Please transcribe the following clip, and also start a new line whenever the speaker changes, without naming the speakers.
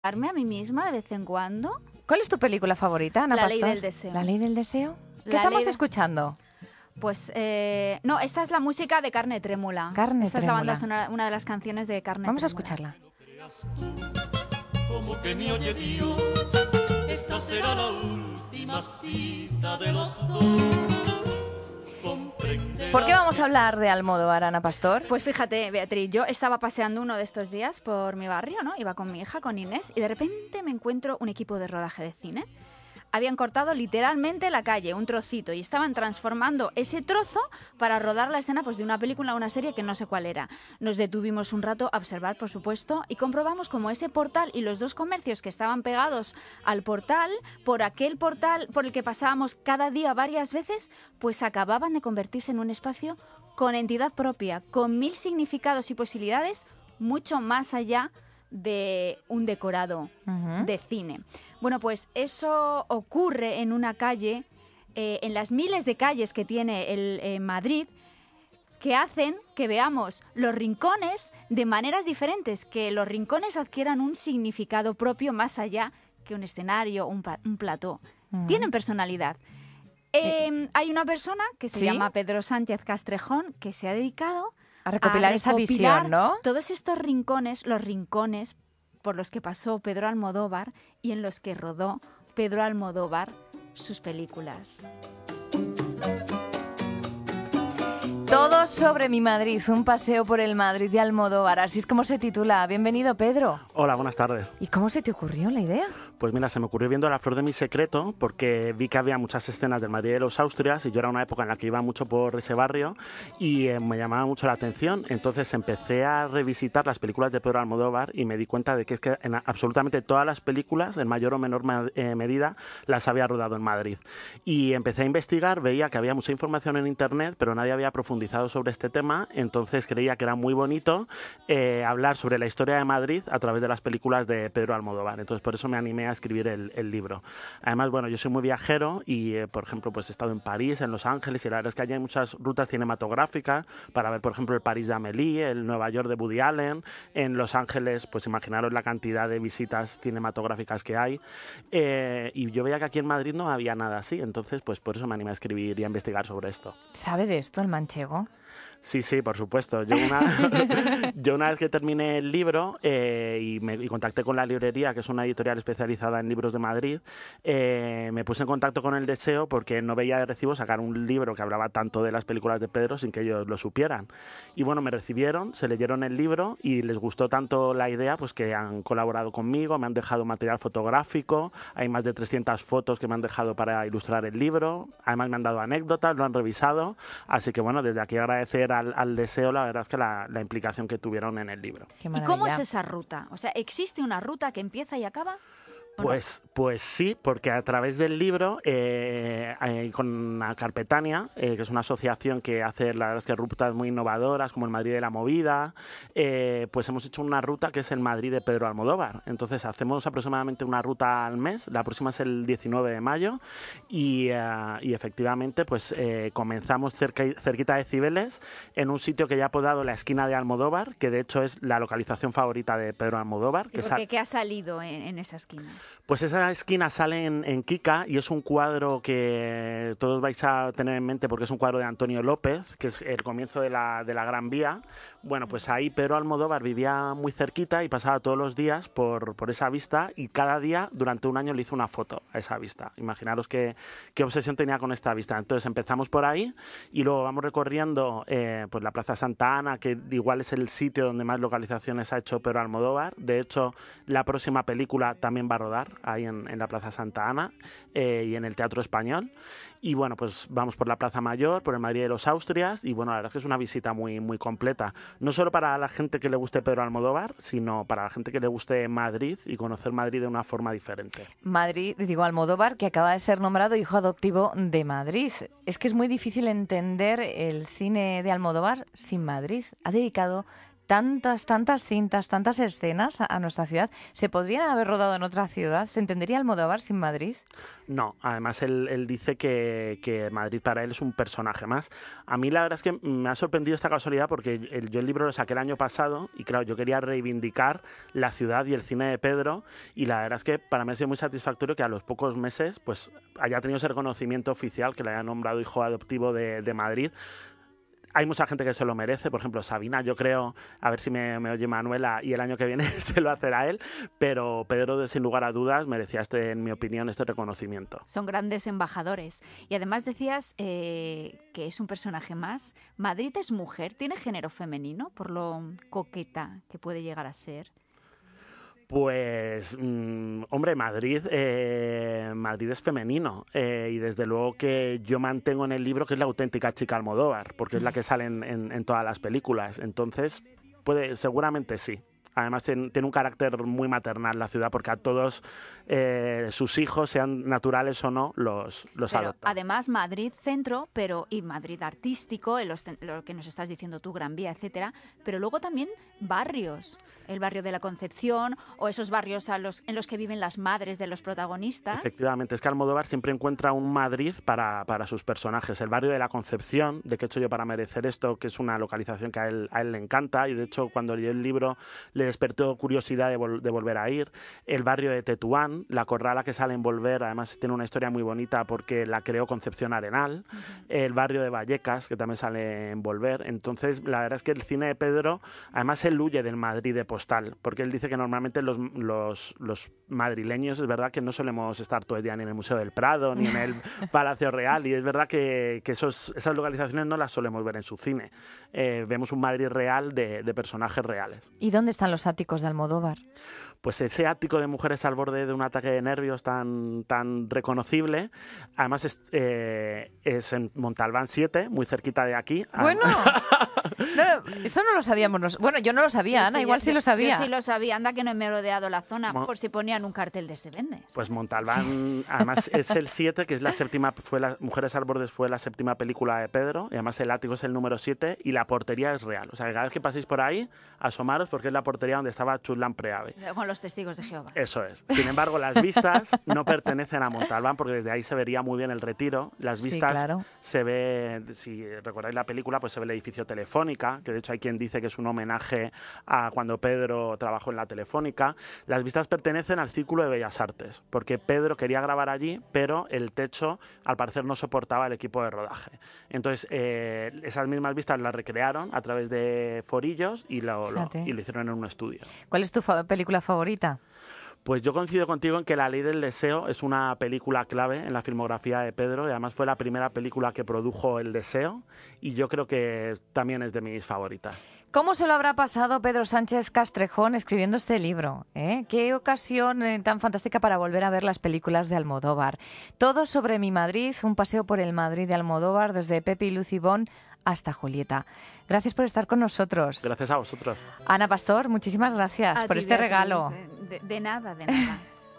Darme a mí misma de vez en cuando.
¿Cuál es tu película favorita, Ana
La
Pastor?
Ley del Deseo.
¿La Ley del Deseo? ¿Qué
La
estamos
Ley de-
escuchando?
Pues no, esta es la música de Carne Trémula.
Carne
Esta es la banda
Trémula.
sonora, una de las canciones de Carne
Vamos a
Trémula.
escucharla.
Como que me oye Dios, esta será la última cita de los dos.
¿Por qué vamos a hablar de Almodóvar, Ana Pastor?
Pues fíjate, Beatriz, yo estaba paseando uno de estos días por mi barrio, ¿no? Iba con mi hija, con Inés, y de repente me encuentro un equipo de rodaje de cine. Habían cortado literalmente la calle, un trocito, y estaban transformando ese trozo para rodar la escena pues, de una película o una serie que no sé cuál era. Nos detuvimos un rato a observar, por supuesto, y comprobamos como ese portal y los dos comercios que estaban pegados al portal, por aquel portal por el que pasábamos cada día varias veces, pues acababan de convertirse en un espacio con entidad propia, con 1000 significados y posibilidades, mucho más allá de un decorado de cine. Bueno, pues eso ocurre en una calle, en las miles de calles que tiene Madrid, que hacen que veamos los rincones de maneras diferentes, que los rincones adquieran un significado propio más allá que un escenario, un plató. Tienen personalidad. Hay una persona que se
¿Sí?
llama Pedro Sánchez Castrejón que se ha dedicado
A recopilar esa visión, ¿no?
todos estos rincones, los rincones por los que pasó Pedro Almodóvar y en los que rodó Pedro Almodóvar sus películas.
Todo sobre mi Madrid, un paseo por el Madrid de Almodóvar, así es como se titula. Bienvenido, Pedro.
Hola, buenas tardes.
¿Y cómo se te ocurrió la idea?
Pues mira, se me ocurrió viendo La flor de mi secreto porque vi que había muchas escenas del Madrid de los Austrias y yo era una época en la que iba mucho por ese barrio y me llamaba mucho la atención. Entonces empecé a revisitar las películas de Pedro Almodóvar y me di cuenta de que es que en absolutamente todas las películas, en mayor o menor medida, las había rodado en Madrid. Y empecé a investigar, veía que había mucha información en internet, pero nadie había profundizado sobre este tema, entonces creía que era muy bonito hablar sobre la historia de Madrid a través de las películas de Pedro Almodóvar. Entonces por eso me animé a escribir el libro. Además, bueno, yo soy muy viajero y, por ejemplo, pues he estado en París, en Los Ángeles, y la verdad es que allí hay muchas rutas cinematográficas para ver, por ejemplo, el París de Amélie, el Nueva York de Woody Allen. En Los Ángeles, pues imaginaros la cantidad de visitas cinematográficas que hay. Y yo veía que aquí en Madrid no había nada así, entonces pues por eso me animé a escribir y a investigar sobre esto.
¿Sabe de esto el manchego?
Sí, sí, por supuesto. Yo una vez que terminé el libro y contacté con La Librería, que es una editorial especializada en libros de Madrid, me puse en contacto con El Deseo porque no veía de recibo sacar un libro que hablaba tanto de las películas de Pedro sin que ellos lo supieran. Y bueno, me recibieron, se leyeron el libro y les gustó tanto la idea pues que han colaborado conmigo, me han dejado material fotográfico, hay más de 300 fotos que me han dejado para ilustrar el libro, además me han dado anécdotas, lo han revisado, así que bueno, desde aquí agradecer al Deseo, la verdad es que la implicación que tuvieron en el libro.
Qué
¿Y
maravilla.
cómo es esa ruta? O sea, ¿existe una ruta que empieza y acaba?
Pues sí, porque a través del libro, con Carpetania, que es una asociación que hace, la verdad es que rutas muy innovadoras, como el Madrid de la Movida, pues hemos hecho una ruta que es el Madrid de Pedro Almodóvar. Entonces hacemos aproximadamente una ruta al mes, la próxima es el 19 de mayo, y efectivamente pues comenzamos cerquita de Cibeles, en un sitio que ya ha apodado la esquina de Almodóvar, que de hecho es la localización favorita de Pedro Almodóvar.
Sí, porque ¿qué ha salido en esa esquina?
Pues esa esquina sale en Kika y es un cuadro que todos vais a tener en mente porque es un cuadro de Antonio López, que es el comienzo de la Gran Vía. Bueno, pues ahí Pedro Almodóvar vivía muy cerquita y pasaba todos los días por esa vista y cada día durante un año le hizo una foto a esa vista. Imaginaros qué obsesión tenía con esta vista. Entonces empezamos por ahí y luego vamos recorriendo pues la Plaza Santa Ana, que igual es el sitio donde más localizaciones ha hecho Pedro Almodóvar. De hecho, la próxima película también va a rodar ahí en la Plaza Santa Ana y en el Teatro Español. Y bueno, pues vamos por la Plaza Mayor, por el Madrid de los Austrias y bueno, la verdad es que es una visita muy, muy completa. No solo para la gente que le guste Pedro Almodóvar, sino para la gente que le guste Madrid y conocer Madrid de una forma diferente.
Almodóvar, que acaba de ser nombrado hijo adoptivo de Madrid. Es que es muy difícil entender el cine de Almodóvar sin Madrid. Ha dedicado tantas cintas, tantas escenas a nuestra ciudad. ¿Se podrían haber rodado en otra ciudad? ¿Se entendería Almodóvar sin Madrid?
No, además él dice que Madrid para él es un personaje más. A mí la verdad es que me ha sorprendido esta casualidad porque yo el libro lo saqué el año pasado y claro, yo quería reivindicar la ciudad y el cine de Pedro y la verdad es que para mí ha sido muy satisfactorio que a los pocos meses pues haya tenido ese reconocimiento oficial, que le haya nombrado hijo adoptivo de Madrid. Hay mucha gente que se lo merece, por ejemplo, Sabina, yo creo, a ver si me oye Manuela, y el año que viene se lo hacerá él, pero Pedro, sin lugar a dudas, merecía, en mi opinión, este reconocimiento.
Son grandes embajadores. Y además decías que es un personaje más. ¿Madrid es mujer? ¿Tiene género femenino por lo coqueta que puede llegar a ser?
Pues, hombre, Madrid es femenino y desde luego que yo mantengo en el libro que es la auténtica chica Almodóvar, porque es la que sale en todas las películas. Entonces, seguramente sí. Además tiene un carácter muy maternal la ciudad porque a todos sus hijos, sean naturales o no, los adopta.
Además Madrid centro, y Madrid artístico, lo que nos estás diciendo tú, Gran Vía, etcétera, pero luego también barrios, el barrio de la Concepción o esos barrios en los que viven las madres de los protagonistas.
Efectivamente, es que Almodóvar siempre encuentra un Madrid para sus personajes. El barrio de la Concepción, de qué he hecho yo para merecer esto, que es una localización que a él le encanta y de hecho cuando leí el libro le despertó curiosidad de volver a ir. El barrio de Tetuán, la corrala que sale en Volver, además tiene una historia muy bonita porque la creó Concepción Arenal. El barrio de Vallecas, que también sale en Volver. Entonces, la verdad es que el cine de Pedro, además él huye del Madrid de postal, porque él dice que normalmente los madrileños, es verdad que no solemos estar todo el día ni en el Museo del Prado, ni en el Palacio Real, y es verdad que esas localizaciones no las solemos ver en su cine. Vemos un Madrid real de personajes reales.
¿Y dónde están los áticos de Almodóvar?
Pues ese ático de mujeres al borde de un ataque de nervios tan reconocible, además es en Montalbán 7, muy cerquita de aquí.
Bueno, eso no lo sabíamos. Bueno, yo no lo sabía, sí, Ana, igual sí lo sabía.
Yo sí lo sabía, anda que no he merodeado la zona por si ponían un cartel de Se Vende.
Pues Montalbán, además es el 7, que es la séptima, Mujeres al borde fue la séptima película de Pedro, y además el ático es el número 7 y la portería es real. O sea, que cada vez que paséis por ahí, asomaros porque es la portería donde estaba Chuslan Preave.
Con los testigos de Jehová.
Eso es. Sin embargo, las vistas no pertenecen a Montalbán porque desde ahí se vería muy bien el Retiro. Las vistas, sí, claro, se ve, si recordáis la película, pues se ve el edificio Telefónica, que de hecho hay quien dice que es un homenaje a cuando Pedro trabajó en la Telefónica. Las vistas pertenecen al Círculo de Bellas Artes, porque Pedro quería grabar allí, pero el techo al parecer no soportaba el equipo de rodaje. Entonces, esas mismas vistas las recrearon a través de forillos y lo hicieron en un estudio.
¿Cuál es tu película favorita?
Pues yo coincido contigo en que La Ley del Deseo es una película clave en la filmografía de Pedro y además fue la primera película que produjo El Deseo y yo creo que también es de mis favoritas.
¿Cómo se lo habrá pasado Pedro Sánchez Castrejón escribiendo este libro? Qué ocasión tan fantástica para volver a ver las películas de Almodóvar. Todo sobre mi Madrid, un paseo por el Madrid de Almodóvar desde Pepe y Lucibón hasta Julieta. Gracias por estar con nosotros.
Gracias a vosotros.
Ana Pastor, muchísimas gracias por este regalo.
De nada, de nada.